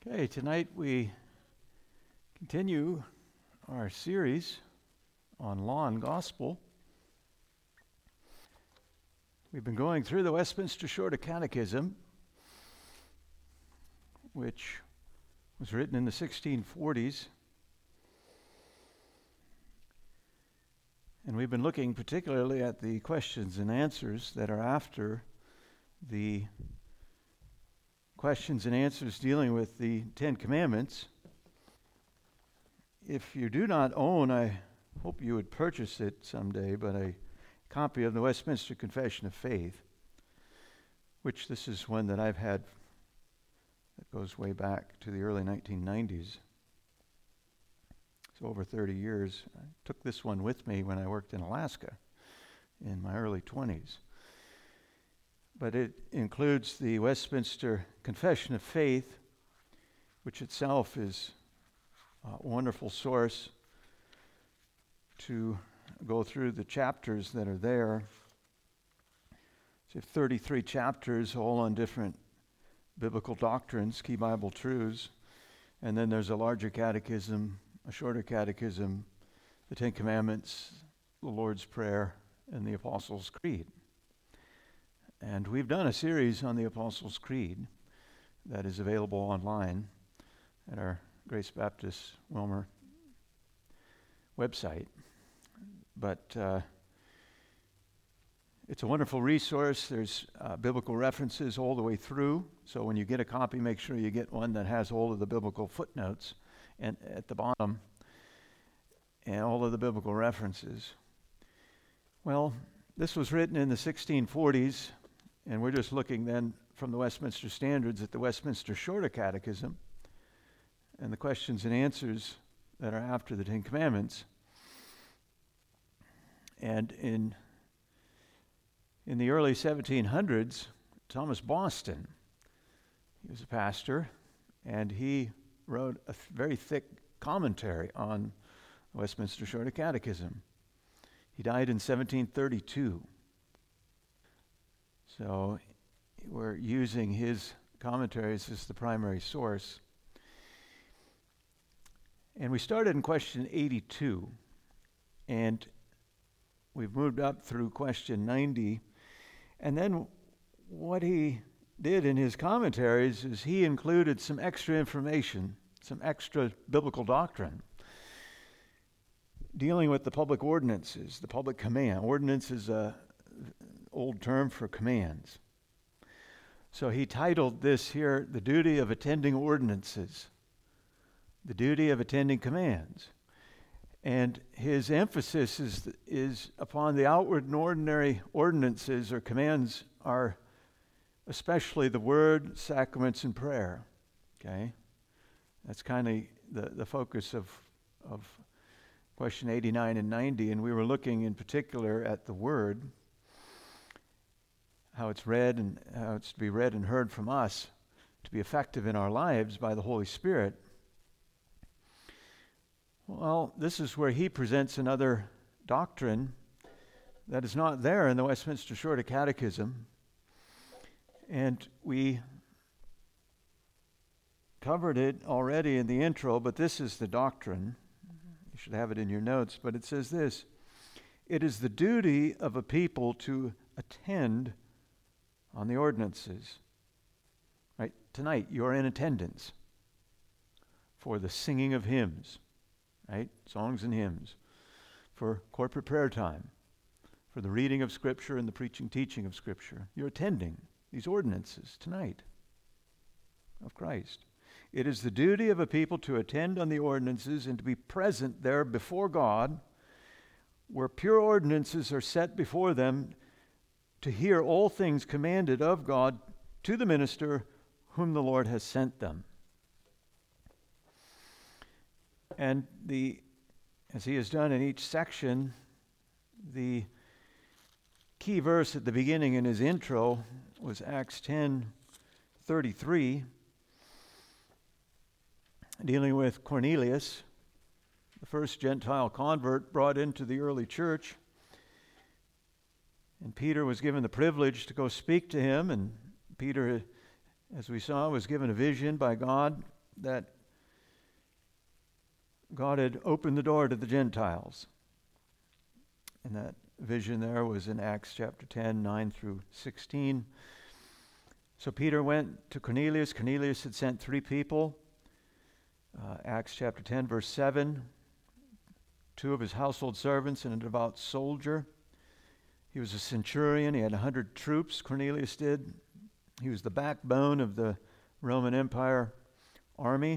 Okay, tonight we continue our series on Law and Gospel. We've been going through the Westminster Shorter Catechism, which was written in the 1640s. And we've been looking particularly at the questions and answers that are after the questions and answers dealing with the Ten Commandments. If you do not own, I hope you would purchase it someday, but a copy of the Westminster Confession of Faith, which this is one that I've had that goes way back to the early 1990s. So over 30 years. I took this one with me when I worked in Alaska in my early 20s. But it includes the Westminster Confession of Faith, which itself is a wonderful source to go through the chapters that are there. So 33 chapters, all on different biblical doctrines, key Bible truths. And then there's a larger catechism, a shorter catechism, the Ten Commandments, the Lord's Prayer, and the Apostles' Creed. And we've done a series on the Apostles' Creed that is available online at our Grace Baptist Wilmer website. But it's a wonderful resource. There's biblical references all the way through. So when you get a copy, make sure you get one that has all of the biblical footnotes and at the bottom and all of the biblical references. Well, this was written in the 1640s. And we're just looking then from the Westminster Standards at the Westminster Shorter Catechism and the questions and answers that are after the Ten Commandments. And in the early 1700s, Thomas Boston, he was a pastor, and he wrote a very thick commentary on the Westminster Shorter Catechism. He died in 1732. So we're using his commentaries as the primary source. And we started in question 82, and we've moved up through question 90. And then what he did in his commentaries is he included some extra information, some extra biblical doctrine, dealing with the public ordinances, the public command. Ordinance is a old term for commands. So he titled this here, The Duty of Attending Ordinances, the Duty of Attending Commands. And his emphasis is upon the outward and ordinary ordinances or commands are especially the word, sacraments, and prayer. Okay? That's kind of the focus of question 89 and 90, and we were looking in particular at the word, how it's read and how it's to be read and heard from us to be effective in our lives by the Holy Spirit. Well, this is where he presents another doctrine that is not there in the Westminster Shorter Catechism. And we covered it already in the intro, but this is the doctrine. You should have it in your notes, but it says this: it is the duty of a people to attend on the ordinances. Right? Tonight, you're in attendance for the singing of hymns, right? Songs and hymns, for corporate prayer time, for the reading of Scripture and the preaching, teaching of Scripture. You're attending these ordinances tonight of Christ. It is the duty of a people to attend on the ordinances and to be present there before God, where pure ordinances are set before them, to hear all things commanded of God to the minister whom the Lord has sent them. And as he has done in each section, the key verse at the beginning in his intro was Acts 10:33, dealing with Cornelius, the first Gentile convert brought into the early church. And Peter was given the privilege to go speak to him, and Peter, as we saw, was given a vision by God that God had opened the door to the Gentiles. And that vision there was in Acts chapter 10, 9 through 16. So Peter went to Cornelius. Cornelius had sent 3 people. Acts chapter 10, verse 7. 2 of his household servants and a devout soldier. He was a centurion. He had 100 troops, Cornelius did. He was the backbone of the Roman Empire army.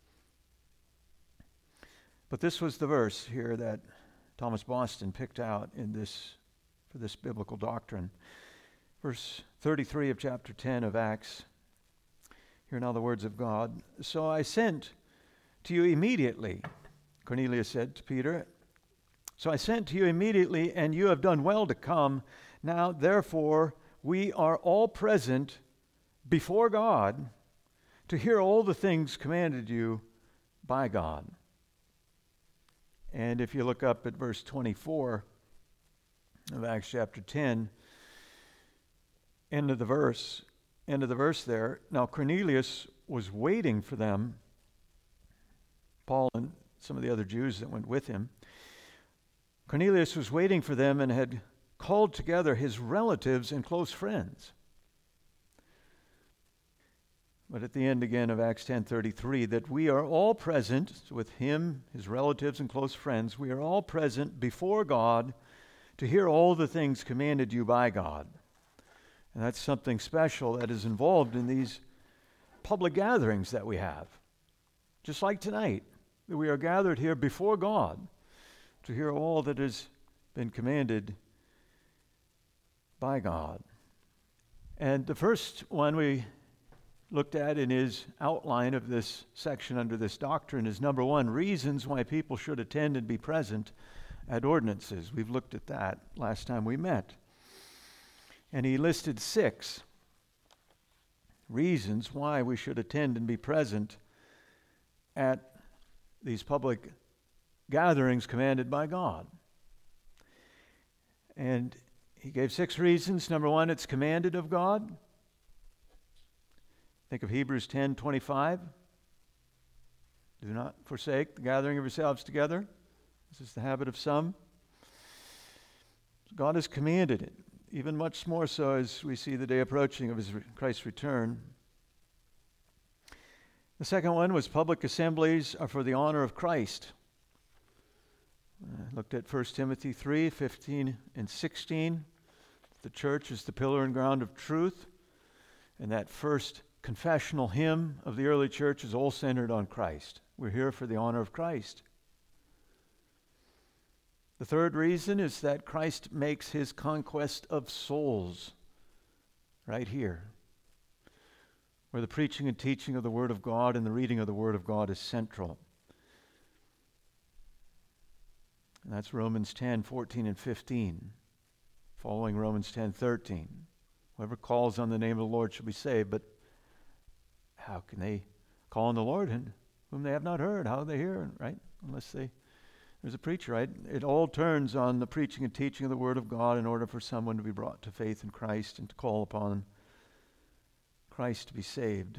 But this was the verse here that Thomas Boston picked out for this biblical doctrine. Verse 33 of chapter 10 of Acts. Hear now the words of God. So I sent to you immediately, Cornelius said to Peter. So I sent to you immediately, and you have done well to come. Now, therefore, we are all present before God to hear all the things commanded you by God. And if you look up at verse 24 of Acts chapter 10, end of the verse there. Now Cornelius was waiting for them, Paul and some of the other Jews that went with him. Cornelius was waiting for them and had called together his relatives and close friends. But at the end again of Acts 10:33, that we are all present with him, his relatives and close friends, we are all present before God to hear all the things commanded you by God. And that's something special that is involved in these public gatherings that we have. Just like tonight, that we are gathered here before God to hear all that has been commanded by God. And the first one we looked at in his outline of this section under this doctrine is number 1, reasons why people should attend and be present at ordinances. We've looked at that last time we met. And he listed 6 reasons why we should attend and be present at these public gatherings commanded by God. And he gave 6 reasons. Number 1, it's commanded of God. Think of Hebrews 10:25. Do not forsake the gathering of yourselves together. This is the habit of some. God has commanded it, even much more so as we see the day approaching of Christ's return. The second one was public assemblies are for the honor of Christ. Looked at 1 Timothy 3:15 and 16. The church is the pillar and ground of truth, and that first confessional hymn of the early church is all centered on Christ. We're here for the honor of Christ. The third reason is that Christ makes his conquest of souls right here, where the preaching and teaching of the Word of God and the reading of the Word of God is central. And that's Romans 10:14 and 15, following Romans 10:13. Whoever calls on the name of the Lord shall be saved, but how can they call on the Lord and whom they have not heard? How do they hear, right? Unless there's a preacher, right? It all turns on the preaching and teaching of the Word of God in order for someone to be brought to faith in Christ and to call upon Christ to be saved.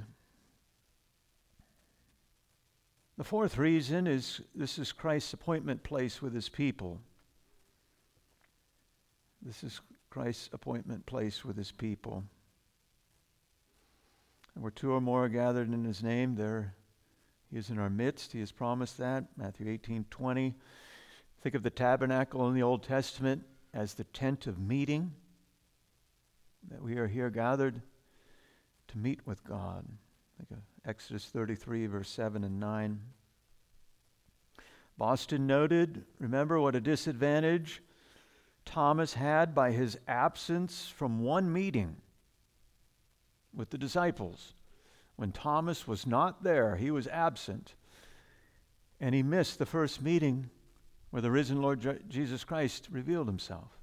The fourth reason is this is Christ's appointment place with his people. This is Christ's appointment place with his people. And where 2 or more are gathered in his name, there he is in our midst. He has promised that. Matthew 18:20. Think of the tabernacle in the Old Testament as the tent of meeting, that we are here gathered to meet with God. Think of Exodus 33, verse 7 and 9. Boston noted, remember what a disadvantage Thomas had by his absence from one meeting with the disciples. When Thomas was not there, he was absent, and he missed the first meeting where the risen Lord Jesus Christ revealed himself.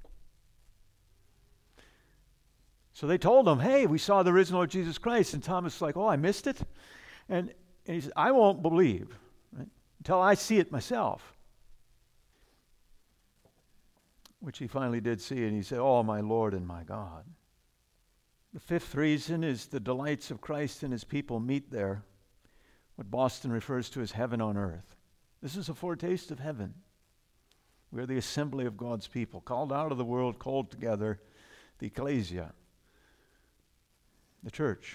So they told him, hey, we saw the risen Lord Jesus Christ. And Thomas was like, oh, I missed it? And he said, I won't believe, right, until I see it myself. Which he finally did see, and he said, oh, my Lord and my God. The fifth reason is the delights of Christ and his people meet there what Boston refers to as heaven on earth. This is a foretaste of heaven. We are the assembly of God's people, called out of the world, called together, the ecclesia, the church.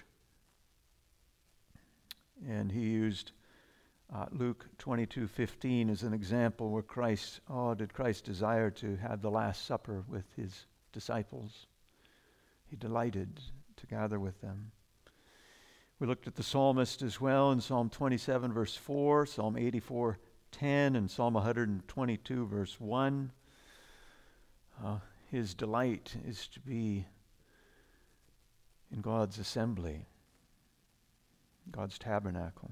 And he used Luke 22:15 as an example where did Christ desire to have the Last Supper with his disciples? He delighted to gather with them. We looked at the psalmist as well in Psalm 27 verse 4, Psalm 84:10, and Psalm 122 verse 1. His delight is to be in God's assembly, God's tabernacle.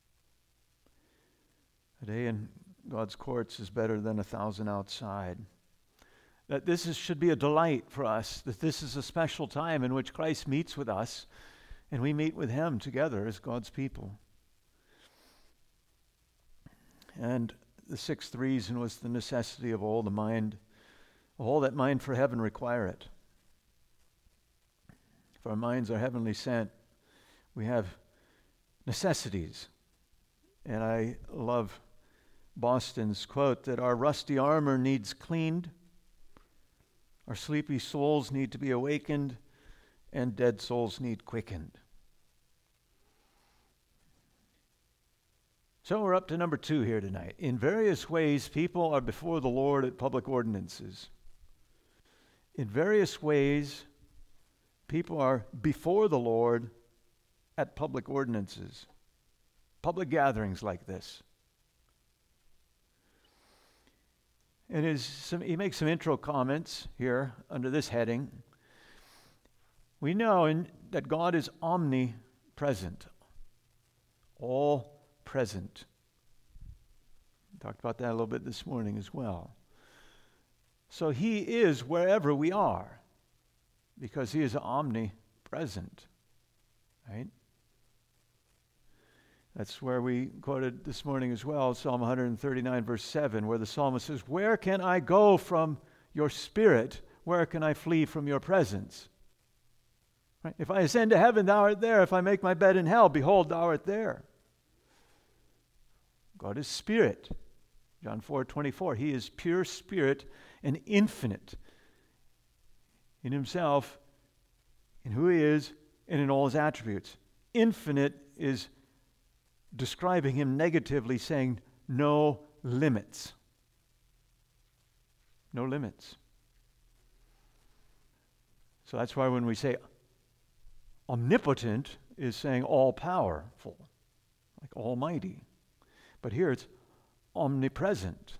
A day in God's courts is better than 1,000 outside. That should be a delight for us, that this is a special time in which Christ meets with us and we meet with him together as God's people. And the sixth reason was the necessity of all that mind for heaven require it. If our minds are heavenly sent, we have necessities. And I love Boston's quote that our rusty armor needs cleaned, our sleepy souls need to be awakened, and dead souls need quickened. So we're up to number 2 here tonight. In various ways, people are before the Lord at public ordinances. In various ways, people are before the Lord at public ordinances, public gatherings like this. And he makes some intro comments here under this heading. We know that God is omnipresent, all present. We talked about that a little bit this morning as well. So he is wherever we are because he is omnipresent, right? That's where we quoted this morning as well, Psalm 139, verse 7, where the psalmist says, "Where can I go from your spirit? Where can I flee from your presence?" Right? If I ascend to heaven, thou art there. If I make my bed in hell, behold, thou art there. God is spirit. John 4:24, he is pure spirit and infinite in himself, in who he is, and in all his attributes. Infinite is describing him negatively, saying no limits. No limits. So that's why when we say omnipotent is saying all powerful, like almighty. But here it's omnipresent.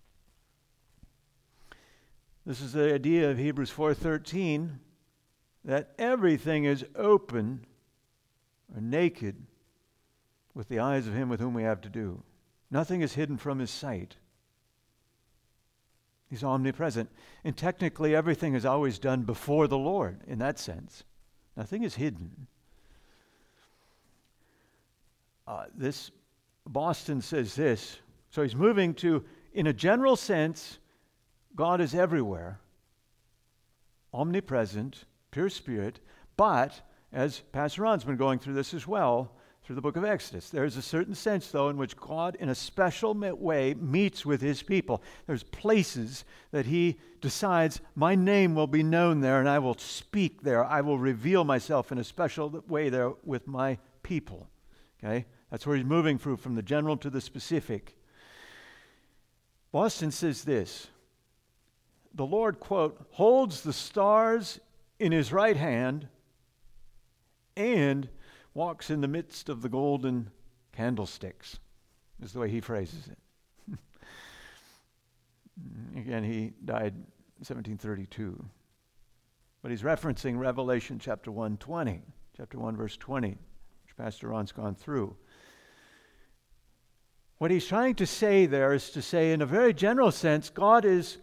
This is the idea of Hebrews 4:13, that everything is open or naked with the eyes of him with whom we have to do. Nothing is hidden from his sight. He's omnipresent. And technically everything is always done before the Lord in that sense. Nothing is hidden. This Boston says this. So he's moving to, in a general sense, God is everywhere, omnipresent, pure spirit, but, as Pastor Ron's been going through this as well, through the book of Exodus, there's a certain sense, though, in which God, in a special way, meets with his people. There's places that he decides, my name will be known there, and I will speak there. I will reveal myself in a special way there with my people. Okay? That's where he's moving through, from the general to the specific. Boston says this, the Lord, quote, holds the stars in his right hand and walks in the midst of the golden candlesticks, is the way he phrases it. Again, he died in 1732. But he's referencing Revelation chapter 1, verse 20, which Pastor Ron's gone through. What he's trying to say there is to say, in a very general sense, God is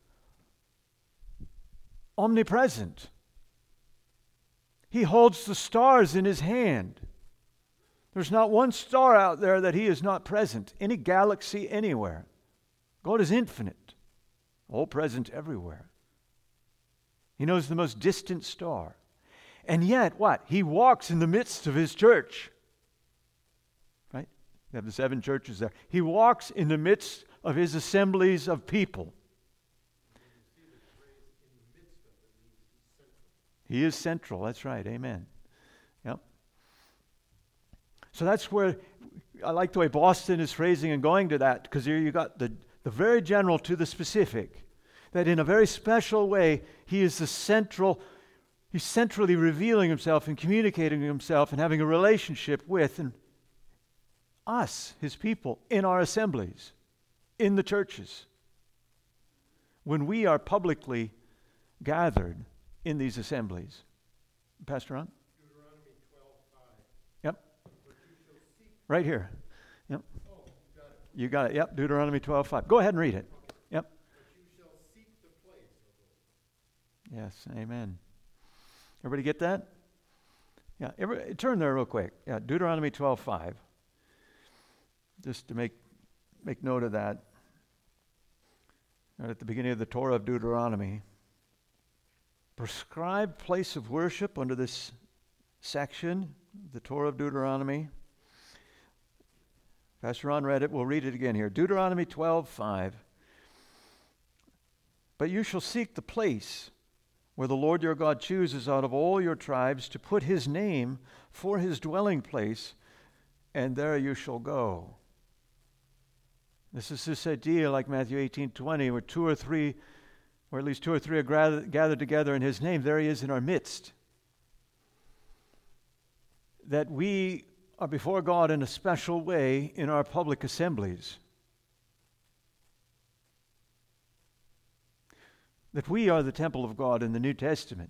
omnipresent. He holds the stars in his hand. There's not one star out there that he is not present. Any galaxy, anywhere. God is infinite, all present everywhere. He knows the most distant star. And yet, what? He walks in the midst of his church. Right? They have the 7 churches there. He walks in the midst of his assemblies of people. He is central. That's right. Amen. Yep. So that's where I like the way Boston is phrasing and going to that, because here you got the very general to the specific. That in a very special way, he is the central. He's centrally revealing himself and communicating himself and having a relationship with us, his people, in our assemblies, in the churches. When we are publicly gathered in these assemblies. Pastor Ron? Deuteronomy 12:5. Yep. Right here. Yep. Oh, you got it. You got it. Yep. Deuteronomy 12:5. Go ahead and read it. Yep. But you shall seek the place of the Lord. Yes. Amen. Everybody get that? Yeah. Turn there real quick. Yeah. Deuteronomy 12:5. Just to make note of that. Right at the beginning of the Torah of Deuteronomy. Prescribed place of worship under this section, the Torah of Deuteronomy. Pastor Ron read it. We'll read it again here. Deuteronomy 12:5. But you shall seek the place where the Lord your God chooses out of all your tribes to put his name for his dwelling place, and there you shall go. This is this idea like Matthew 18:20, where 2 or 3, or at least 2 or 3 are gathered together in his name. There he is in our midst. That we are before God in a special way in our public assemblies. That we are the temple of God in the New Testament.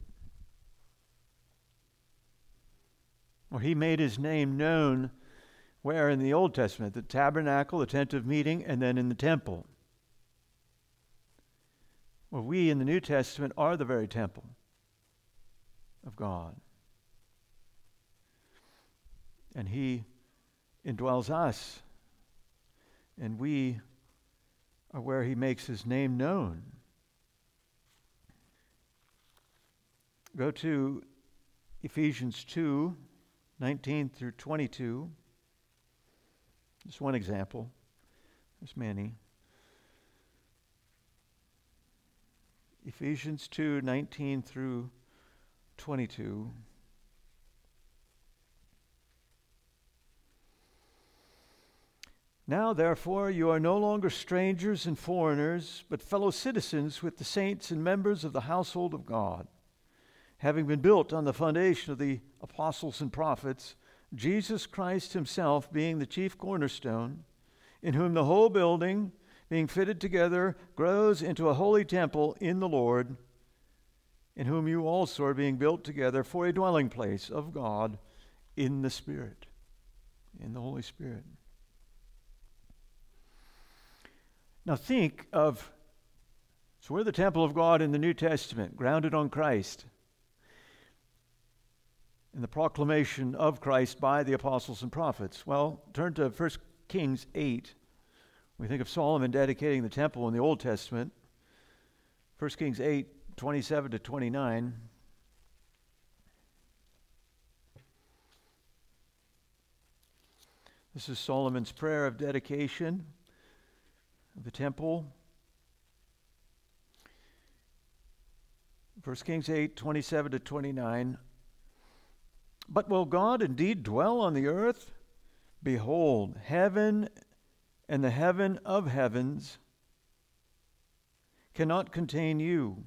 Where he made his name known, where in the Old Testament? The tabernacle, the tent of meeting, and then in the temple. Well, we in the New Testament are the very temple of God. And he indwells us. And we are where he makes his name known. Go to Ephesians 2:19 through 22. Just one example. There's many. Ephesians 2:19 through 22. Now, therefore, you are no longer strangers and foreigners, but fellow citizens with the saints and members of the household of God, having been built on the foundation of the apostles and prophets, Jesus Christ himself being the chief cornerstone, in whom the whole building, being fitted together, grows into a holy temple in the Lord, in whom you also are being built together for a dwelling place of God in the Spirit, in the Holy Spirit. Now think of, so we're the temple of God in the New Testament, grounded on Christ, in the proclamation of Christ by the apostles and prophets. Well, turn to 1 Kings 8. We think of Solomon dedicating the temple in the Old Testament. 1 Kings 8:27 to 29. This is Solomon's prayer of dedication of the temple. 1 Kings 8:27 to 29. But will God indeed dwell on the earth? Behold, heaven and the heaven of heavens cannot contain you.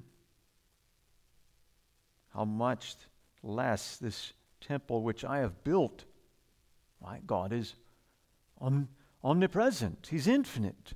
How much less this temple which I have built. My God is omnipresent. He's infinite.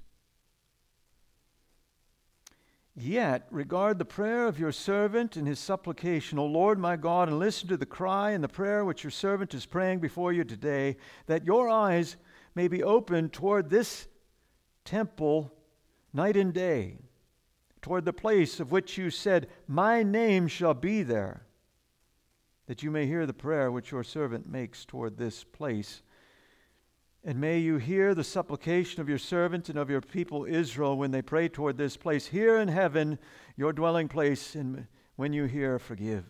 Yet regard the prayer of your servant and his supplication, O Lord my God, and listen to the cry and the prayer which your servant is praying before you today, that your eyes may be opened toward this temple night and day, toward the place of which you said, my name shall be there, that you may hear the prayer which your servant makes toward this place. And may you hear the supplication of your servant and of your people Israel when they pray toward this place. Here in heaven, your dwelling place, and when you hear, forgive.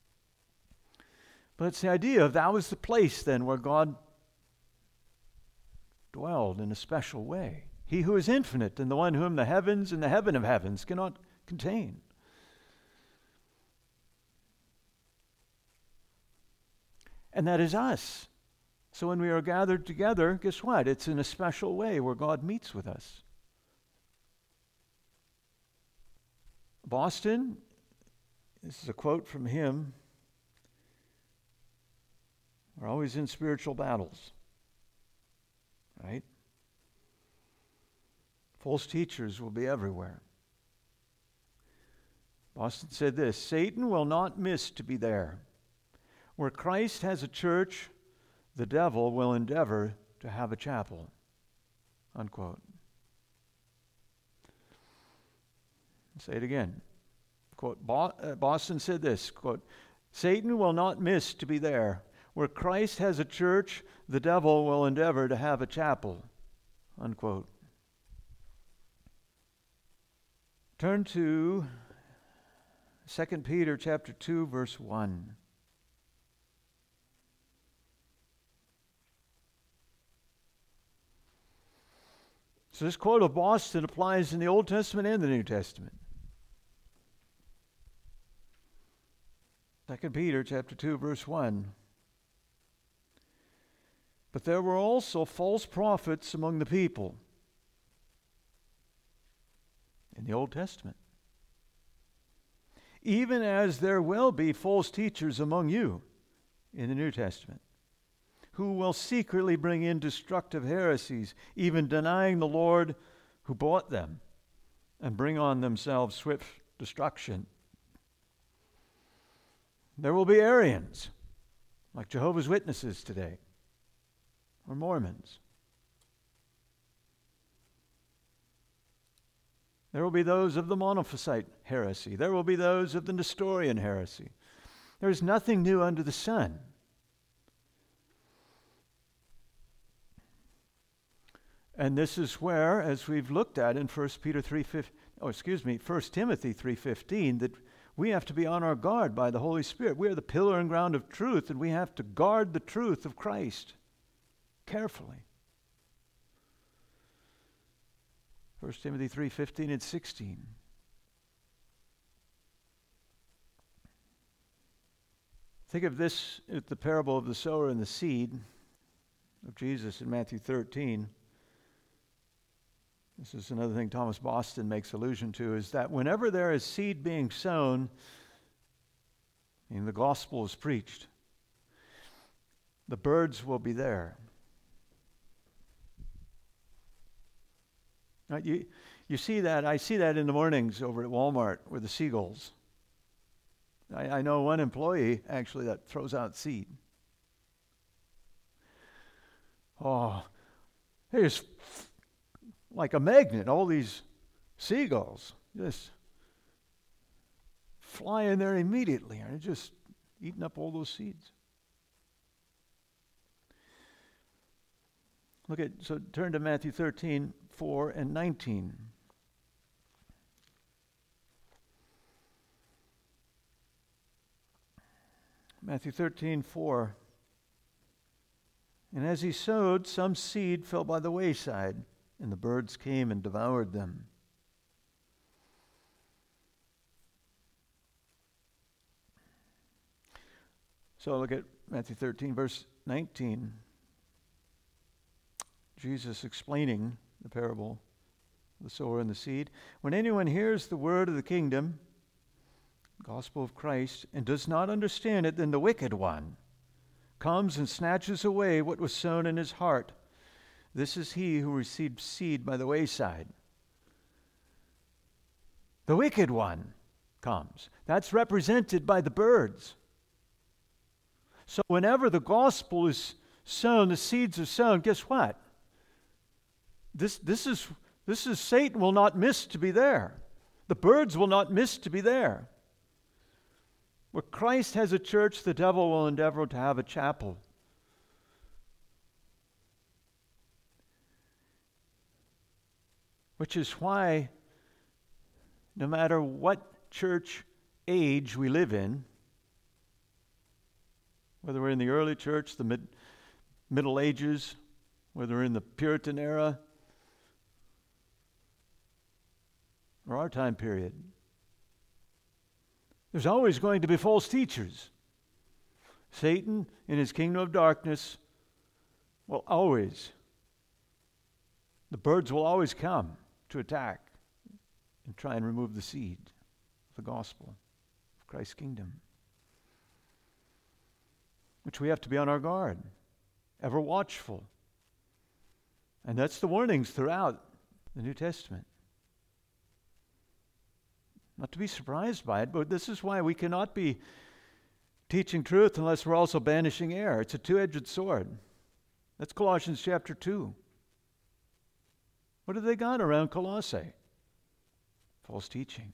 But it's the idea of that was the place then where God dwelled in a special way. He who is infinite and the one whom the heavens and the heaven of heavens cannot contain. And that is us. So when we are gathered together, guess what? It's in a special way where God meets with us. Boston, this is a quote from him, we're always in spiritual battles, right? False teachers will be everywhere. Boston said this, Satan will not miss to be there. Where Christ has a church, the devil will endeavor to have a chapel. Unquote. I'll say it again. Quote, Boston said this, quote, Satan will not miss to be there. Where Christ has a church, the devil will endeavor to have a chapel. Unquote. Turn to 2 Peter chapter 2, verse 1. So this quote of Boston applies in the Old Testament and the New Testament. 2 Peter chapter 2, verse 1. But there were also false prophets among the people in the Old Testament, even as there will be false teachers among you in the New Testament, who will secretly bring in destructive heresies, even denying the Lord who bought them, and bring on themselves swift destruction. There will be Arians, like Jehovah's Witnesses today, or Mormons. There will be those of the Monophysite heresy. There will be those of the Nestorian heresy. There is nothing new under the sun. And this is where, as we've looked at in 1 Timothy 3:15, that we have to be on our guard by the Holy Spirit. We are the pillar and ground of truth, and we have to guard the truth of Christ carefully. 1 Timothy 3:15 and 16. Think of this at the parable of the sower and the seed of Jesus in Matthew 13. This is another thing Thomas Boston makes allusion to, is that whenever there is seed being sown, and the gospel is preached, the birds will be there. Now, you see that, I see that in the mornings over at Walmart with the seagulls. I know one employee actually that throws out seed. Oh, there's like a magnet, all these seagulls just fly in there immediately, and they're just eating up all those seeds. So turn to Matthew 13, 4 and 19. Matthew 13, 4. And as he sowed, some seed fell by the wayside, and the birds came and devoured them. So look at Matthew 13, verse 19. Jesus explaining the parable of the sower and the seed. When anyone hears the word of the kingdom, gospel of Christ, and does not understand it, then the wicked one comes and snatches away what was sown in his heart. This is he who received seed by the wayside. The wicked one comes. That's represented by the birds. So whenever the gospel is sown, the seeds are sown, guess what? This is Satan will not miss to be there. The birds will not miss to be there. Where Christ has a church, the devil will endeavor to have a chapel. Which is why, no matter what church age we live in, whether we're in the early church, the Middle Ages, whether in the Puritan era or our time period. There's always going to be false teachers. Satan, in his kingdom of darkness, the birds will always come to attack and try and remove the seed of the gospel of Christ's kingdom, which we have to be on our guard, ever watchful. And that's the warnings throughout the New Testament. Not to be surprised by it, but this is why we cannot be teaching truth unless we're also banishing error. It's a two-edged sword. That's Colossians chapter 2. What have they got around Colossae? False teaching.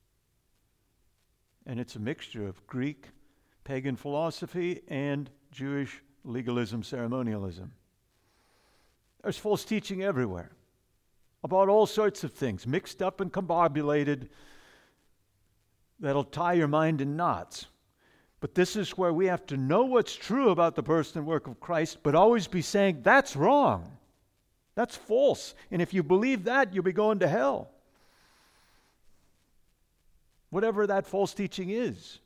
And it's a mixture of Greek pagan philosophy and Jewish legalism, ceremonialism. There's false teaching everywhere about all sorts of things, mixed up and combobulated, that'll tie your mind in knots. But this is where we have to know what's true about the person and work of Christ, but always be saying, that's wrong. That's false. And if you believe that, you'll be going to hell. Whatever that false teaching is.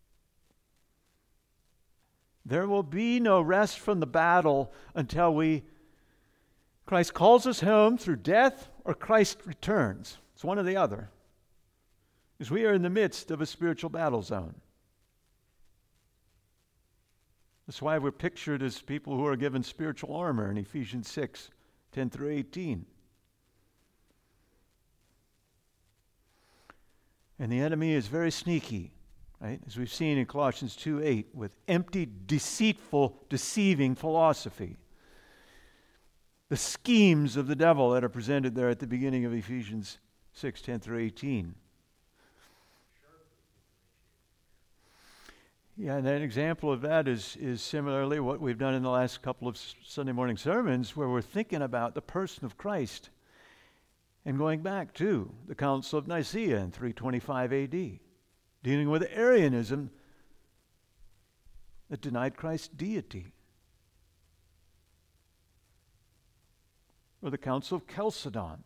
There will be no rest from the battle until Christ calls us home through death or Christ returns. It's one or the other. Because we are in the midst of a spiritual battle zone. That's why we're pictured as people who are given spiritual armor in Ephesians 6, 10 through 18. And the enemy is very sneaky, right? As we've seen in Colossians 2:8, with empty, deceitful, deceiving philosophy. The schemes of the devil that are presented there at the beginning of Ephesians 6, 10 through 18. Yeah, and an example of that is similarly what we've done in the last couple of Sunday morning sermons, where we're thinking about the person of Christ and going back to the Council of Nicaea in 325 A.D., dealing with Arianism that denied Christ's deity. Or the Council of Chalcedon,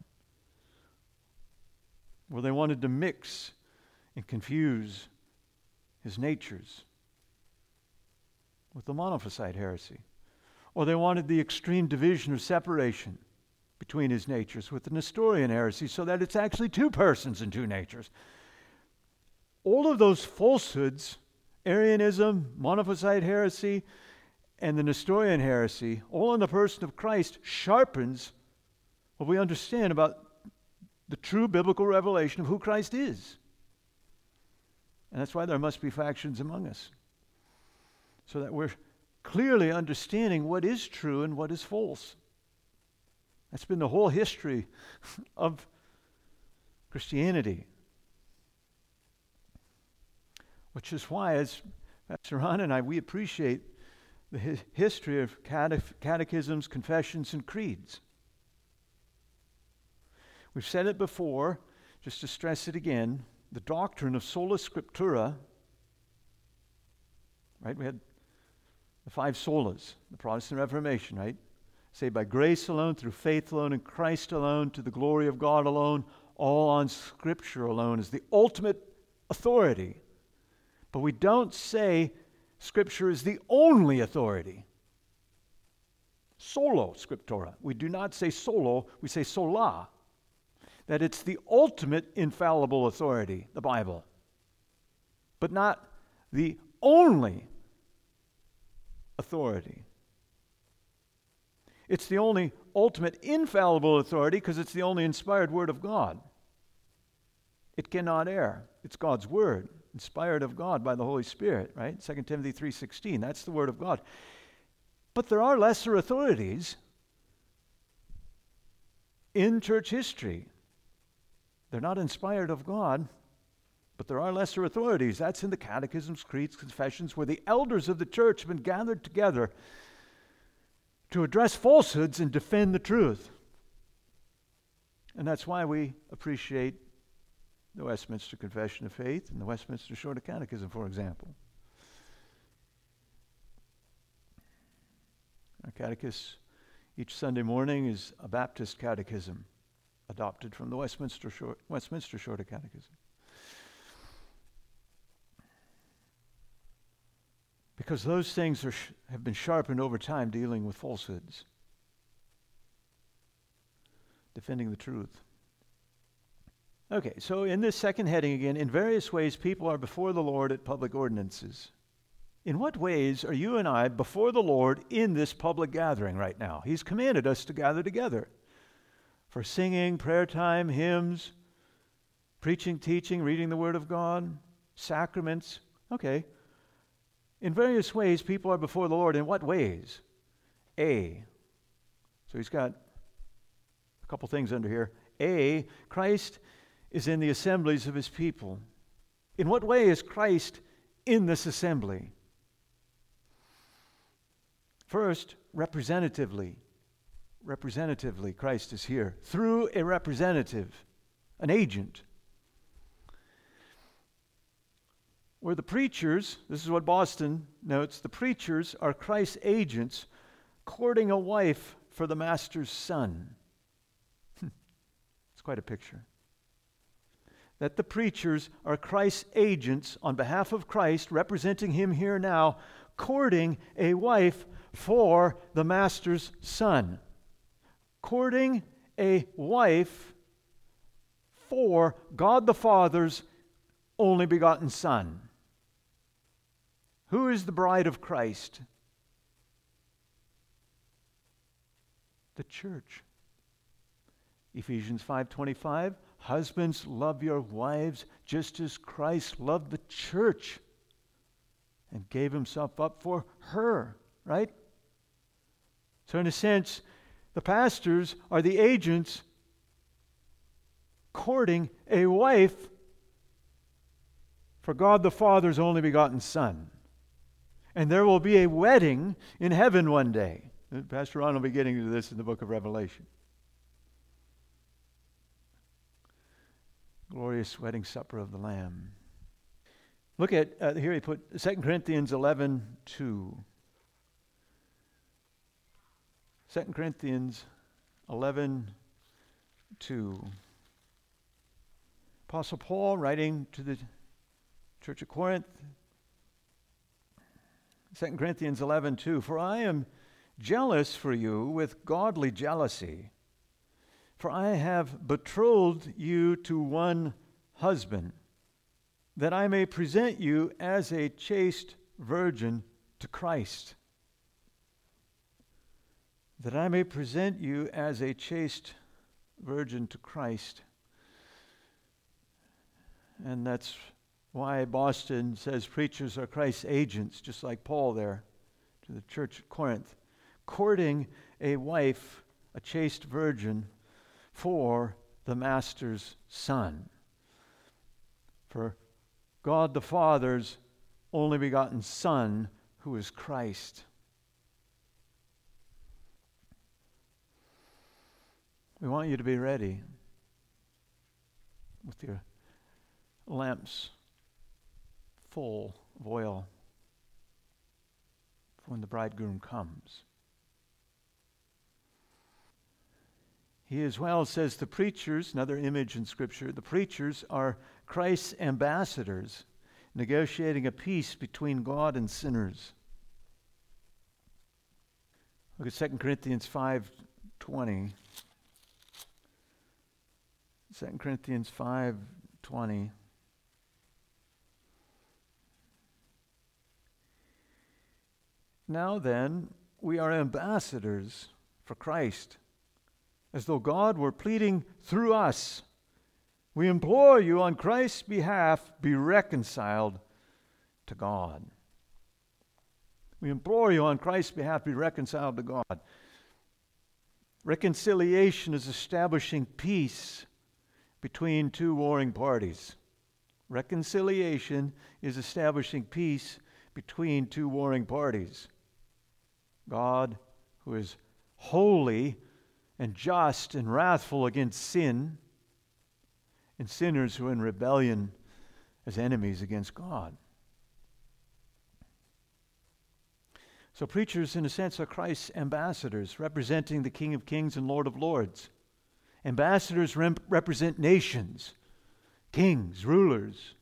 where they wanted to mix and confuse his natures with the Monophysite heresy. Or they wanted the extreme division or separation between his natures with the Nestorian heresy, so that it's actually two persons and two natures. All of those falsehoods, Arianism, Monophysite heresy, and the Nestorian heresy, all in the person of Christ, sharpens what we understand about the true biblical revelation of who Christ is. And that's why there must be factions among us, so that we're clearly understanding what is true and what is false. That's been the whole history of Christianity. Which is why, as Pastor Ron and I, we appreciate the history of catechisms, confessions, and creeds. We've said it before, just to stress it again, the doctrine of sola scriptura, right? We had the five solas, the Protestant Reformation, right? Saved by grace alone, through faith alone, in Christ alone, to the glory of God alone, all on Scripture alone is the ultimate authority. But we don't say Scripture is the only authority. Solo scriptura. We do not say solo, we say sola. That it's the ultimate infallible authority, the Bible. But not the only authority. It's the only ultimate infallible authority because it's the only inspired word of God. It cannot err. It's God's word, inspired of God by the Holy Spirit, right? 2 Timothy 3:16, that's the word of God. But there are lesser authorities in church history. They're not inspired of God, but there are lesser authorities. That's in the catechisms, creeds, confessions, where the elders of the church have been gathered together to address falsehoods and defend the truth. And that's why we appreciate the Westminster Confession of Faith and the Westminster Shorter Catechism, for example. Our catechist Each Sunday morning is a Baptist catechism, adopted from the Westminster Shorter Catechism. Because those things have been sharpened over time dealing with falsehoods, defending the truth. Okay, so in this second heading again, in various ways people are before the Lord at public ordinances. In what ways are you and I before the Lord in this public gathering right now? He's commanded us to gather together for singing, prayer time, hymns, preaching, teaching, reading the Word of God, sacraments. Okay. In various ways people are before the Lord. In what ways? A. So he's got a couple things under here. A, Christ is in the assemblies of his people. In what way is Christ in this assembly? First, representatively. Representatively, Christ is here through a representative, an agent. Where the preachers, this is what Boston notes, the preachers are Christ's agents courting a wife for the master's son. It's quite a picture. That the preachers are Christ's agents on behalf of Christ, representing him here now, courting a wife for the master's son. Courting a wife for God the Father's only begotten Son. Who is the bride of Christ? The church. Ephesians 5:25, husbands, love your wives just as Christ loved the church and gave himself up for her, right? So in a sense, the pastors are the agents courting a wife for God the Father's only begotten Son. And there will be a wedding in heaven one day. Pastor Ron will be getting to this in the book of Revelation. Glorious wedding supper of the Lamb. Look at, here he put 2 Corinthians 11:2. 2 Corinthians 11:2. Apostle Paul writing to the church of Corinth, 2 Corinthians 11:2, for I am jealous for you with godly jealousy, for I have betrothed you to one husband, that I may present you as a chaste virgin to Christ. That I may present you as a chaste virgin to Christ. And that's why Boston says preachers are Christ's agents, just like Paul there to the church at Corinth, courting a wife, a chaste virgin, for the master's son. For God the Father's only begotten Son, who is Christ. We want you to be ready with your lamps full of oil for when the bridegroom comes. He as well says the preachers, another image in Scripture, the preachers are Christ's ambassadors, negotiating a peace between God and sinners. Look at 2 Corinthians 5:20. 2 Corinthians 5:20. Now then, we are ambassadors for Christ, as though God were pleading through us. We implore you on Christ's behalf, be reconciled to God. We implore you on Christ's behalf, be reconciled to God. Reconciliation is establishing peace between two warring parties. Reconciliation is establishing peace between two warring parties. God, who is holy and just and wrathful against sin, and sinners who are in rebellion as enemies against God. So preachers, in a sense, are Christ's ambassadors, representing the King of Kings and Lord of Lords. Ambassadors represent nations, kings, rulers.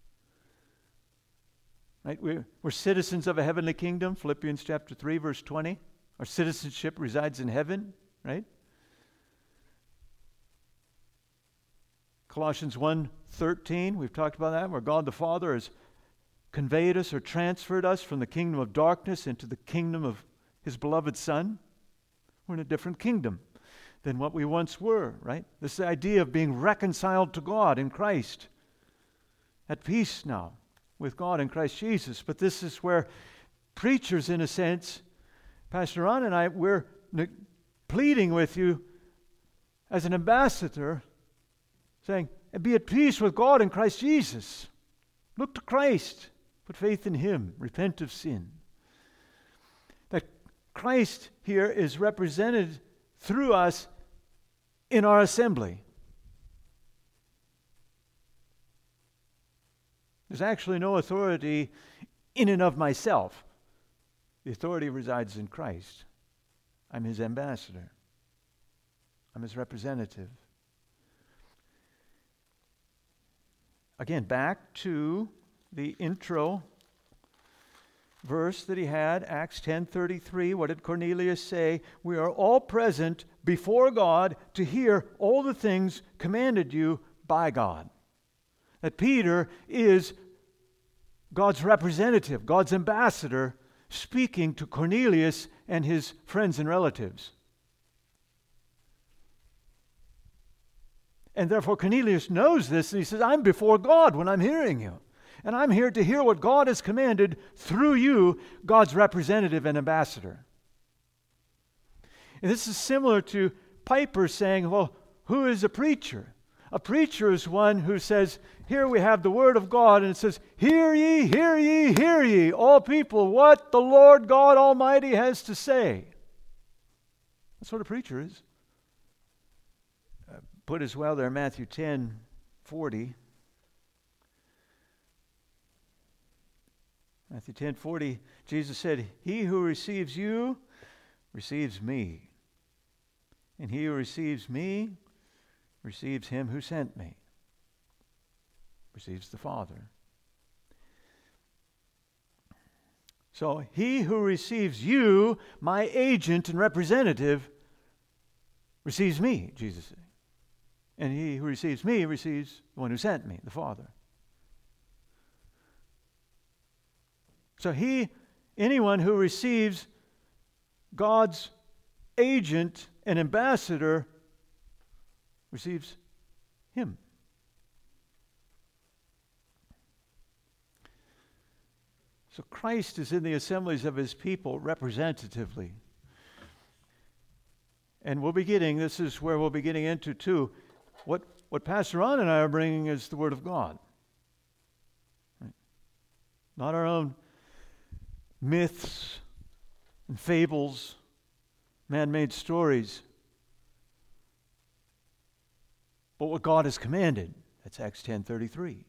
Right? We're citizens of a heavenly kingdom, Philippians chapter 3, verse 20. Our citizenship resides in heaven, right? Colossians 1:13, we've talked about that, where God the Father has conveyed us or transferred us from the kingdom of darkness into the kingdom of His beloved Son. We're in a different kingdom than what we once were, right? This idea of being reconciled to God in Christ, at peace now with God in Christ Jesus. But this is where preachers, in a sense, Pastor Ron and I, we're pleading with you as an ambassador, saying, be at peace with God in Christ Jesus. Look to Christ. Put faith in Him. Repent of sin. That Christ here is represented through us in our assembly. There's actually no authority in and of myself. The authority resides in Christ. I'm His ambassador. I'm His representative. Again, back to the intro verse that he had, Acts 10:33. What did Cornelius say? We are all present before God to hear all the things commanded you by God. That Peter is God's representative, God's ambassador, speaking to Cornelius and his friends and relatives. And therefore Cornelius knows this, and he says, I'm before God when I'm hearing you. And I'm here to hear what God has commanded through you, God's representative and ambassador. And this is similar to Piper saying, well, who is a preacher? A preacher is one who says, here we have the word of God, and it says, hear ye, hear ye, hear ye, all people, what the Lord God Almighty has to say. That's what a preacher is. Put as well there, Matthew 10:40. Matthew 10:40, Jesus said, he who receives you receives me. And he who receives me receives him who sent me. Receives the Father. So he who receives you, my agent and representative, receives me, Jesus said. And he who receives me receives the one who sent me, the Father. So anyone who receives God's agent and ambassador receives Him. So Christ is in the assemblies of His people representatively. And this is where we'll be getting into too, what Pastor Ron and I are bringing is the Word of God. Right? Not our own myths and fables, man-made stories, but what God has commanded. That's Acts 10:33.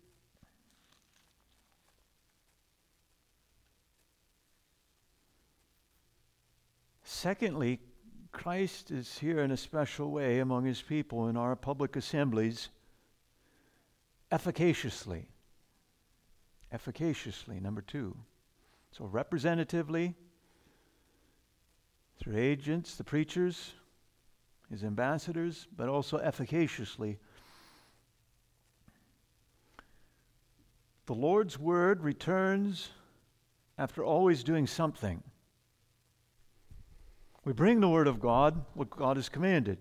Secondly, Christ is here in a special way among His people in our public assemblies, efficaciously. Efficaciously, number 2. So representatively, through agents, the preachers, His ambassadors, but also efficaciously. The Lord's word returns after always doing something. We bring the word of God, what God has commanded.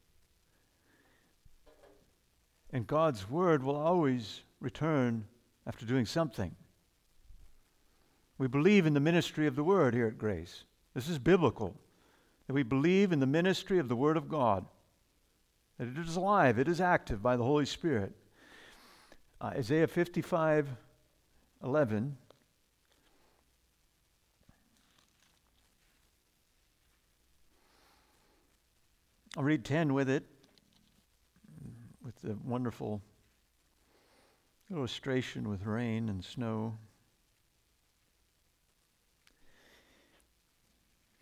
And God's word will always return after doing something. We believe in the ministry of the word here at Grace. This is biblical. That we believe in the ministry of the word of God. That it is alive, it is active by the Holy Spirit. Isaiah 55:11. I'll read 10 with it, with the wonderful illustration with rain and snow.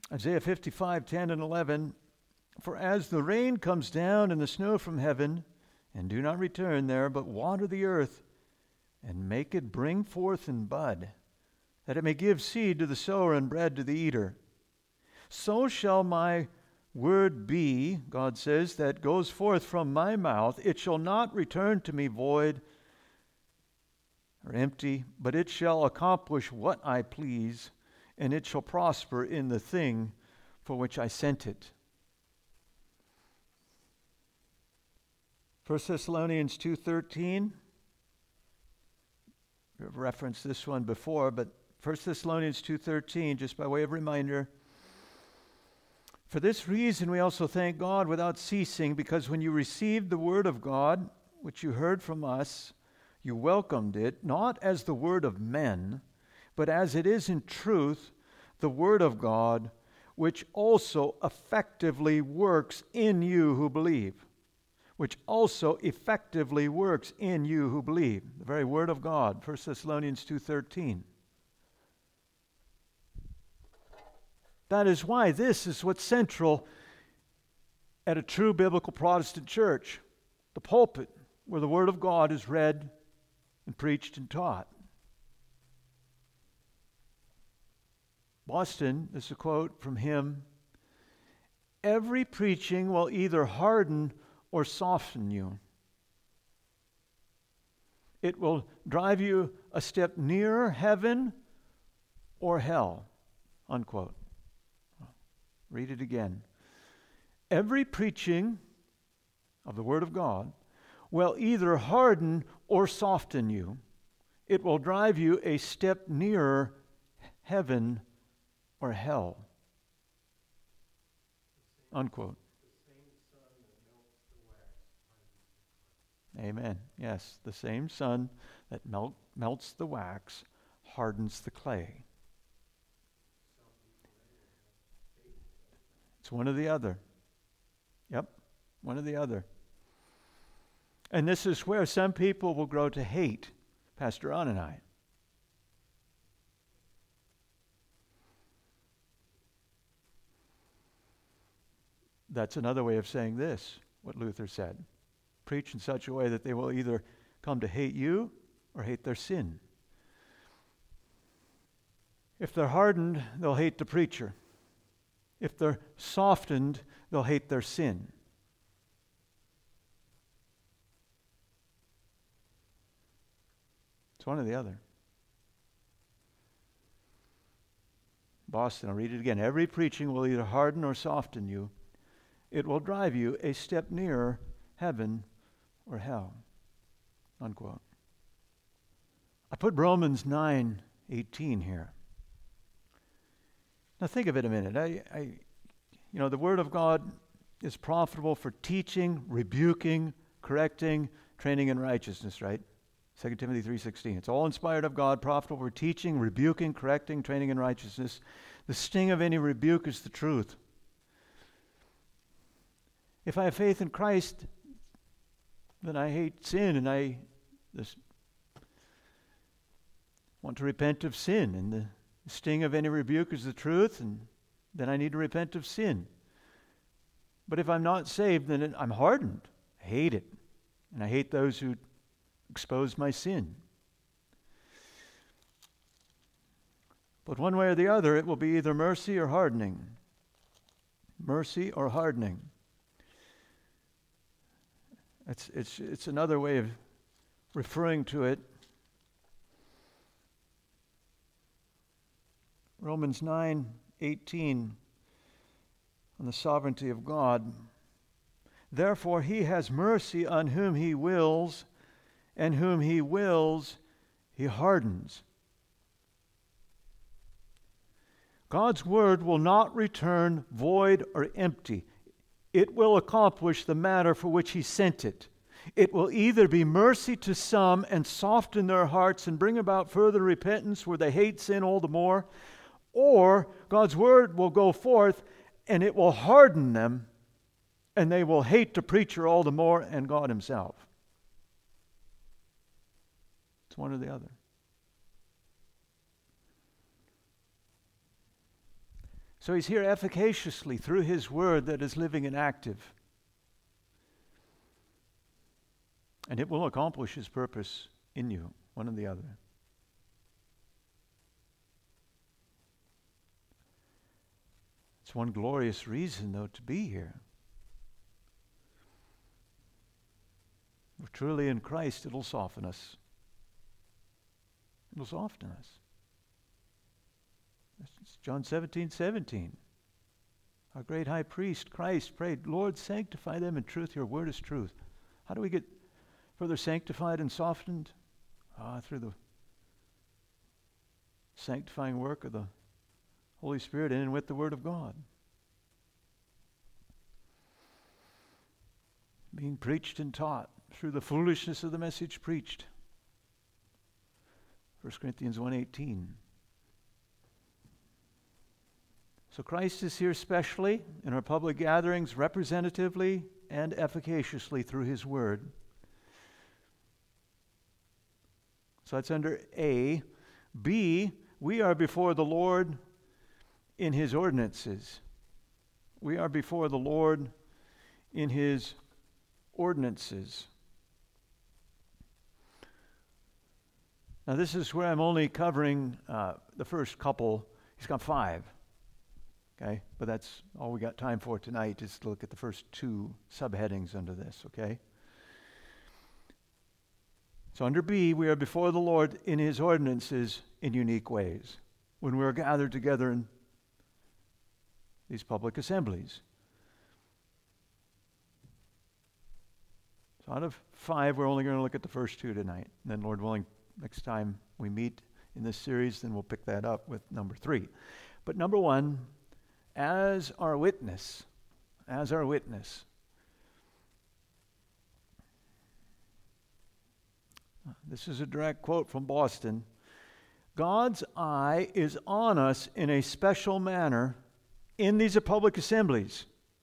Isaiah 55, 10 and 11, for as the rain comes down and the snow from heaven, and do not return there, but water the earth, and make it bring forth and bud, that it may give seed to the sower and bread to the eater, so shall my word be, God says, that goes forth from my mouth. It shall not return to me void or empty, but it shall accomplish what I please, and it shall prosper in the thing for which I sent it. 1 Thessalonians 2:13. We've referenced this one before, but 1 Thessalonians 2:13, just by way of reminder. For this reason we also thank God without ceasing, because when you received the word of God, which you heard from us, you welcomed it, not as the word of men, but as it is in truth, the word of God, which also effectively works in you who believe. Which also effectively works in you who believe. The very word of God, 1 Thessalonians 2:13. That is why this is what's central at a true biblical Protestant church. The pulpit, where the word of God is read and preached and taught. Boston, this is a quote from him, every preaching will either harden or soften you. It will drive you a step nearer heaven or hell, unquote. Read it again. Every preaching of the Word of God will either harden or soften you. It will drive you a step nearer heaven or hell, unquote. Amen. Yes, the same sun that melts the wax hardens the clay. It's one or the other. Yep, one or the other. And this is where some people will grow to hate Pastor Ron and I. That's another way of saying this, what Luther said. Preach in such a way that they will either come to hate you or hate their sin. If they're hardened, they'll hate the preacher. If they're softened, they'll hate their sin. It's one or the other. Boston, I'll read it again. Every preaching will either harden or soften you. It will drive you a step nearer heaven or hell, unquote. I put Romans 9:18 here. Now think of it a minute. The Word of God is profitable for teaching, rebuking, correcting, training in righteousness, right? 2 Timothy 3:16. It's all inspired of God, profitable for teaching, rebuking, correcting, training in righteousness. The sting of any rebuke is the truth. If I have faith in Christ, then I hate sin and I want to repent of sin. And the sting of any rebuke is the truth, and then I need to repent of sin. But if I'm not saved, then I'm hardened. I hate it. And I hate those who expose my sin. But one way or the other, it will be either mercy or hardening. Mercy or hardening. It's another way of referring to it. Romans 9:18 on the sovereignty of God. Therefore he has mercy on whom he wills, and whom he wills, he hardens. God's word will not return void or empty. It will accomplish the matter for which he sent it. It will either be mercy to some and soften their hearts and bring about further repentance where they hate sin all the more, or God's word will go forth and it will harden them and they will hate the preacher all the more and God himself. It's one or the other. So he's here efficaciously through his word that is living and active. And it will accomplish his purpose in you, one or the other. It's one glorious reason, though, to be here. We're truly in Christ, it'll soften us. It'll soften us. It's John 17:17. Our great high priest, Christ, prayed, Lord, sanctify them in truth. Your word is truth. How do we get further sanctified and softened? Through the sanctifying work of the Holy Spirit in and with the Word of God. Being preached and taught through the foolishness of the message preached. 1 Corinthians 1:18. So Christ is here specially in our public gatherings, representatively and efficaciously through his word. So that's under A. B, we are before the Lord in his ordinances. We are before the Lord in his ordinances. Now this is where I'm only covering the first couple. He's got 5. Okay, but that's all we got time for tonight, is to look at the first 2 subheadings under this, okay? So under B, we are before the Lord in his ordinances in unique ways when we are gathered together in these public assemblies. So out of 5, we're only going to look at the first 2 tonight. And then, Lord willing, next time we meet in this series, then we'll pick that up with number 3. But number 1, as our witness. This is a direct quote from Boston. God's eye is on us in a special manner in these public assemblies.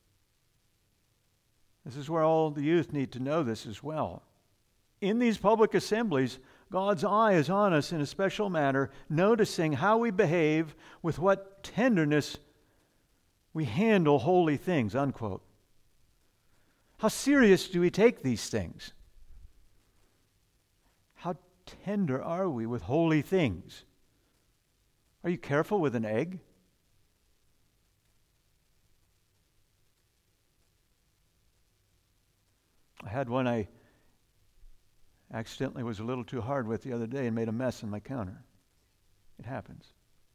This is where all the youth need to know this as well. In these public assemblies, God's eye is on us in a special manner, noticing how we behave, with what tenderness we handle holy things, unquote. How serious do we take these things? How tender are we with holy things? Are you careful with an egg? I had one I accidentally was a little too hard with the other day and made a mess on my counter. It happens.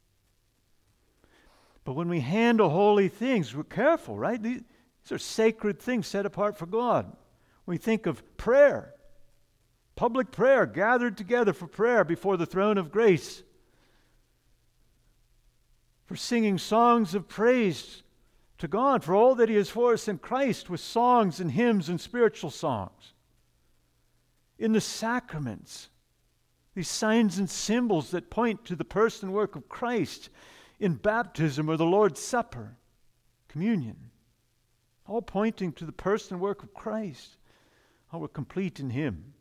But when we handle holy things, we're careful, right? These are sacred things set apart for God. We think of prayer, public prayer, gathered together for prayer before the throne of grace, for singing songs of praise to God for all that he is for us in Christ, with songs and hymns and spiritual songs. In the sacraments, these signs and symbols that point to the person and work of Christ, in baptism or the Lord's Supper, communion, all pointing to the person and work of Christ, how we're complete in him.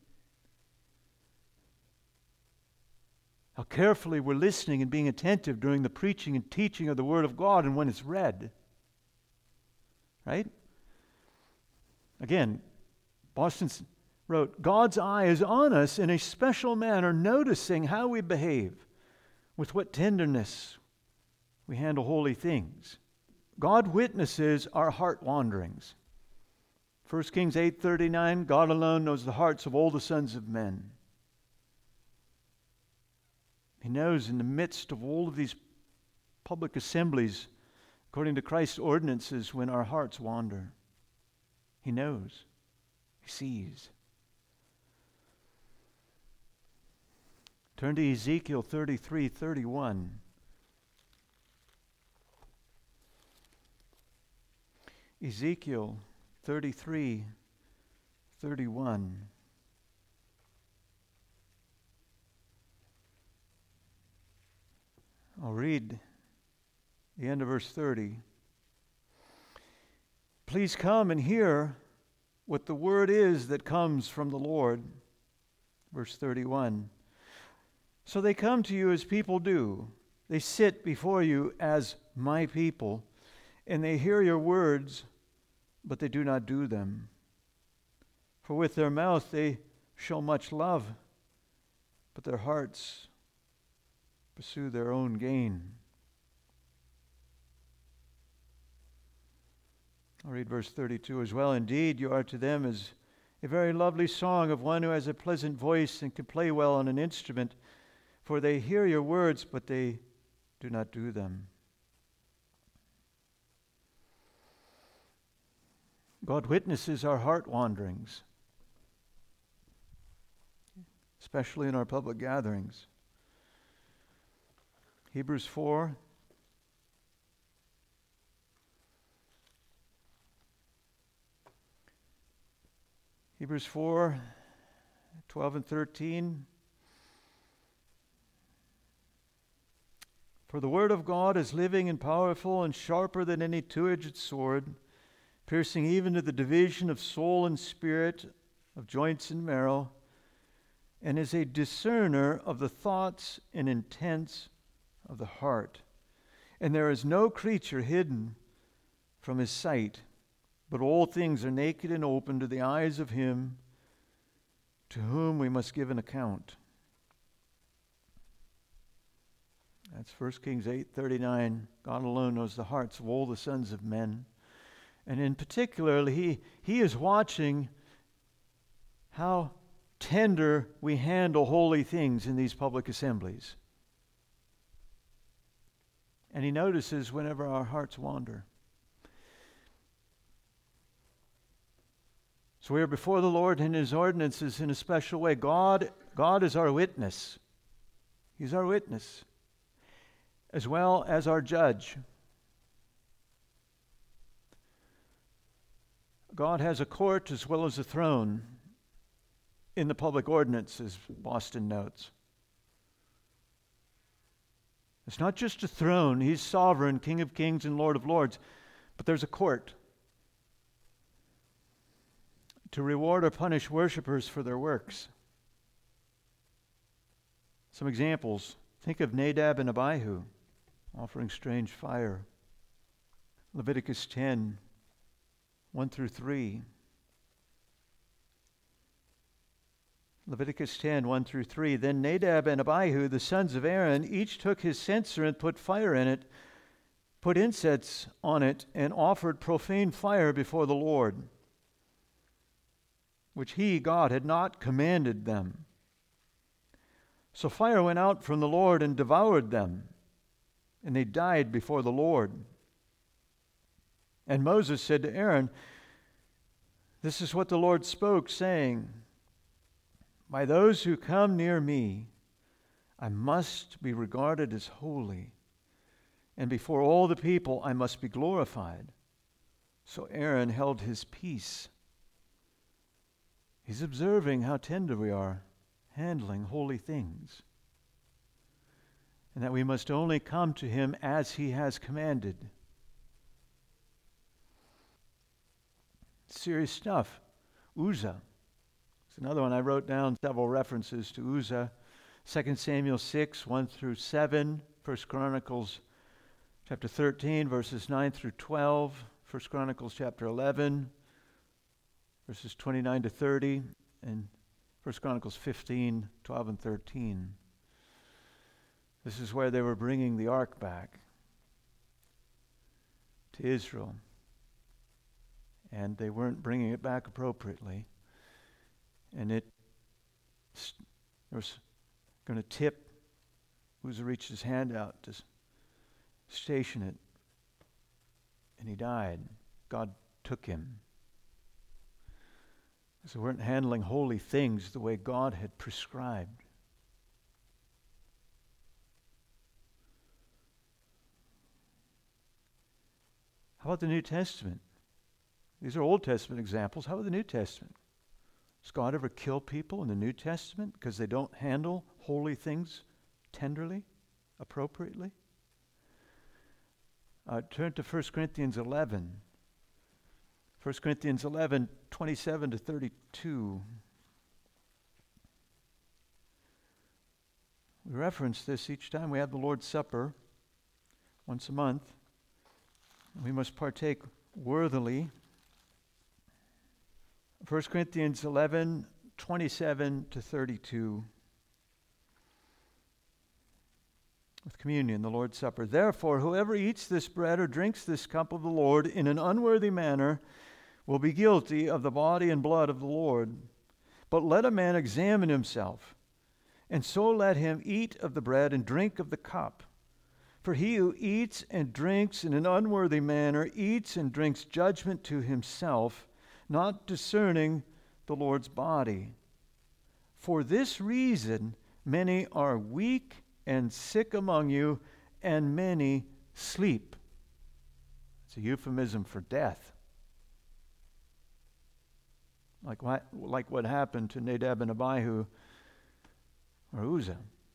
How carefully we're listening and being attentive during the preaching and teaching of the Word of God and when it's read. Right? Again, Boston wrote, God's eye is on us in a special manner, noticing how we behave, with what tenderness we handle holy things. God witnesses our heart wanderings. 1 Kings 8:39, God alone knows the hearts of all the sons of men. He knows in the midst of all of these public assemblies, according to Christ's ordinances, when our hearts wander. He knows. He sees. Turn to Ezekiel 33:31. Ezekiel 33:31. I'll read the end of verse 30. Please come and hear what the word is that comes from the Lord. Verse 31. So they come to you as people do, They sit before you as my people, and they hear your words, but they do not do them. For with their mouth they show much love, but their hearts pursue their own gain. I'll read verse 32 as well. Indeed, you are to them as a very lovely song of one who has a pleasant voice and can play well on an instrument, for they hear your words, but they do not do them. God witnesses our heart wanderings, especially in our public gatherings. Hebrews 4. Hebrews 4, 12 and 13. For the word of God is living and powerful and sharper than any two-edged sword, piercing even to the division of soul and spirit, of joints and marrow, and is a discerner of the thoughts and intents of the heart. And there is no creature hidden from his sight, but all things are naked and open to the eyes of him to whom we must give an account. That's 1 Kings 8:39. God alone knows the hearts of all the sons of men. And in particular, he is watching how tender we handle holy things in these public assemblies. And he notices whenever our hearts wander. So we are before the Lord in his ordinances in a special way. God is our witness. He's our witness, as well as our judge. God has a court as well as a throne in the public ordinance, as Boston notes. It's not just a throne. He's sovereign, King of kings and Lord of lords, but there's a court to reward or punish worshipers for their works. Some examples. Think of Nadab and Abihu offering strange fire. Leviticus 10, 1 through 3. Leviticus 10, 1 through 3. Then Nadab and Abihu, the sons of Aaron, each took his censer and put fire in it, put incense on it, and offered profane fire before the Lord, which he, God, had not commanded them. So fire went out from the Lord and devoured them, and they died before the Lord. And Moses said to Aaron, "This is what the Lord spoke, saying, by those who come near me, I must be regarded as holy, and before all the people I must be glorified." So Aaron held his peace. He's observing how tender we are handling holy things, and that we must only come to him as he has commanded. Serious stuff. Uzzah. It's another one. I wrote down several references to Uzzah. 2 Samuel 6, 1 through 7. 1 Chronicles chapter 13, verses 9 through 12. 1 Chronicles chapter 11, verses 29 to 30. And 1 Chronicles 15, 12 and 13. This is where they were bringing the ark back to Israel. And they weren't bringing it back appropriately. And it was going to tip. Uzzah reached his hand out to station it. And he died. God took him. So we weren't handling holy things the way God had prescribed. How about the New Testament? These are Old Testament examples. How about the New Testament? Does God ever kill people in the New Testament because they don't handle holy things tenderly, appropriately? Turn to 1 Corinthians 11. 1 Corinthians 11, 27 to 32. We reference this each time we have the Lord's Supper once a month. We must partake worthily. 1 Corinthians 11:27-32. With communion, the Lord's Supper. Therefore, whoever eats this bread or drinks this cup of the Lord in an unworthy manner will be guilty of the body and blood of the Lord. But let a man examine himself, and so let him eat of the bread and drink of the cup. For he who eats and drinks in an unworthy manner eats and drinks judgment to himself, not discerning the Lord's body. For this reason, many are weak and sick among you, and many sleep. It's a euphemism for death. Like what happened to Nadab and Abihu or Uzzah.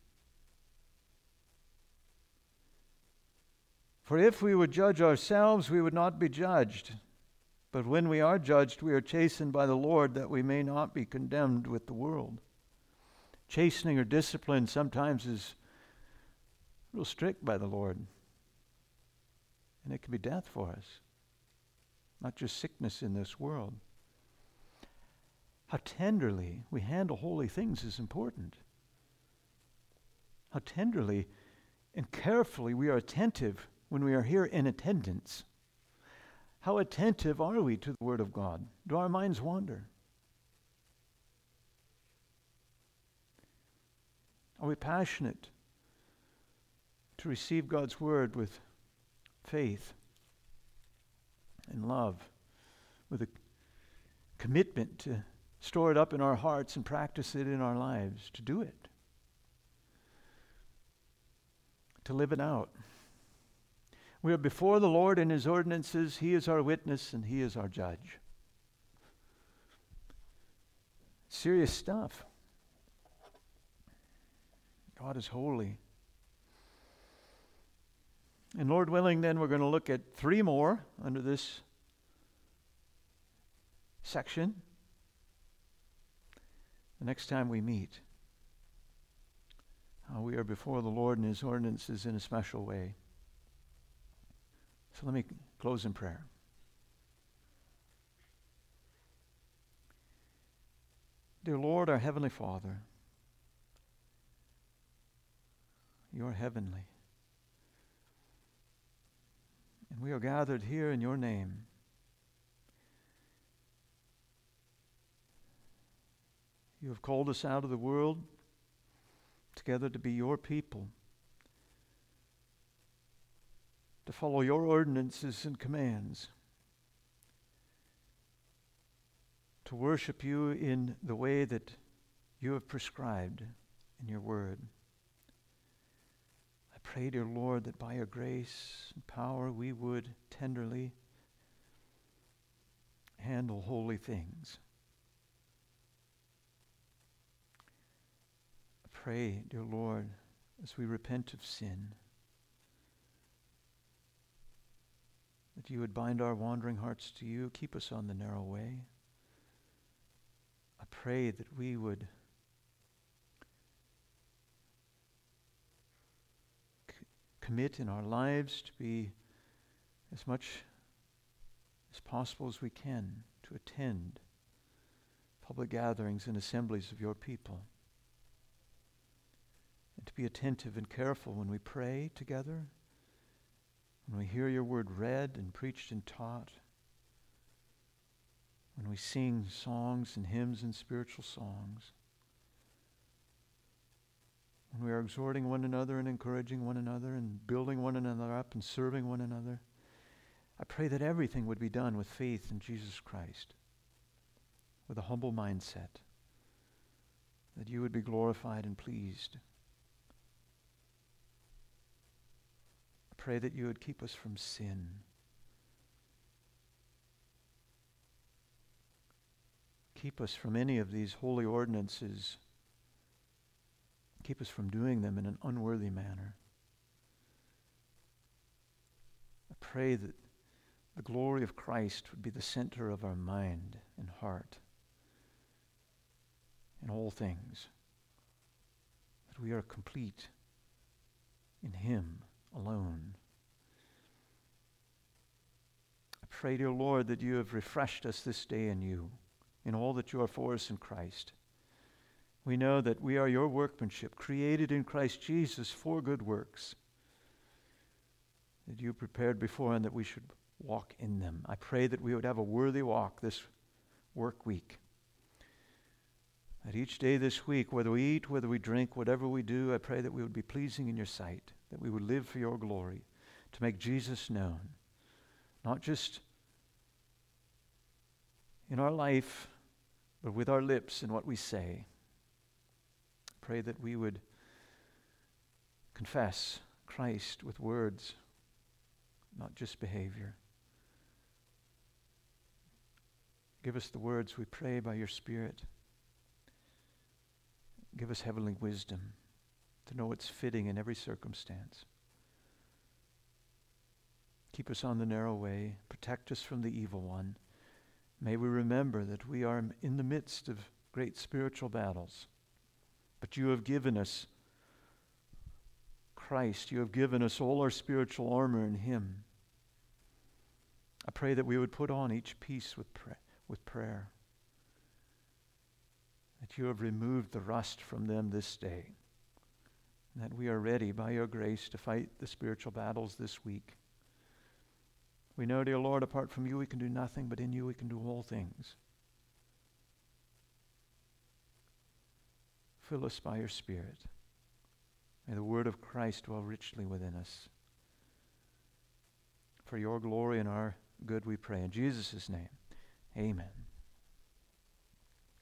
For if we would judge ourselves, we would not be judged. But when we are judged, we are chastened by the Lord, that we may not be condemned with the world. Chastening or discipline sometimes is real strict by the Lord. And it can be death for us. Not just sickness in this world. How tenderly we handle holy things is important. How tenderly and carefully we are attentive when we are here in attendance. How attentive are we to the Word of God? Do our minds wander? Are we passionate to receive God's Word with faith and love, with a commitment to store it up in our hearts and practice it in our lives, to do it, to live it out? We are before the Lord in His ordinances. He is our witness and He is our judge. Serious stuff. God is holy. And Lord willing, then we're going to look at 3 more under this section the next time we meet. How we are before the Lord and His ordinances in a special way. So let me close in prayer. Dear Lord, our Heavenly Father, You are heavenly. And we are gathered here in Your name. You have called us out of the world together to be Your people, to follow Your ordinances and commands, to worship You in the way that You have prescribed in Your word. I pray, dear Lord, that by Your grace and power we would tenderly handle holy things. I pray, dear Lord, as we repent of sin, that You would bind our wandering hearts to You, keep us on the narrow way. I pray that we would commit in our lives to be as much as possible as we can to attend public gatherings and assemblies of Your people, and to be attentive and careful when we pray together, when we hear Your word read and preached and taught, when we sing songs and hymns and spiritual songs, when we are exhorting one another and encouraging one another and building one another up and serving one another. I pray that everything would be done with faith in Jesus Christ, with a humble mindset, that You would be glorified and pleased. I pray that You would keep us from sin. Keep us from any of these holy ordinances. Keep us from doing them in an unworthy manner. I pray that the glory of Christ would be the center of our mind and heart in all things. that we are complete in Him alone. I pray, dear Lord, that you have refreshed us this day in you, in all that you are for us in Christ. We know that we are your workmanship, created in Christ Jesus for good works, that you prepared before and that we should walk in them. I pray that we would have a worthy walk this work week. That each day this week, whether we eat, whether we drink, whatever we do, I pray that we would be pleasing in your sight, that we would live for your glory, to make Jesus known, not just in our life, but with our lips and what we say. Pray that we would confess Christ with words, not just behavior. Give us the words, we pray, by your Spirit. Give us heavenly wisdom to know what's fitting in every circumstance. Keep us on the narrow way. Protect us from the evil one. May we remember that we are in the midst of great spiritual battles. But you have given us Christ. You have given us all our spiritual armor in Him. I pray that we would put on each piece with prayer. That you have removed the rust from them this day. And that we are ready by your grace to fight the spiritual battles this week. We know, dear Lord, apart from you we can do nothing, but in you we can do all things. Fill us by your Spirit. May the word of Christ dwell richly within us. For your glory and our good we pray. In Jesus' name, amen.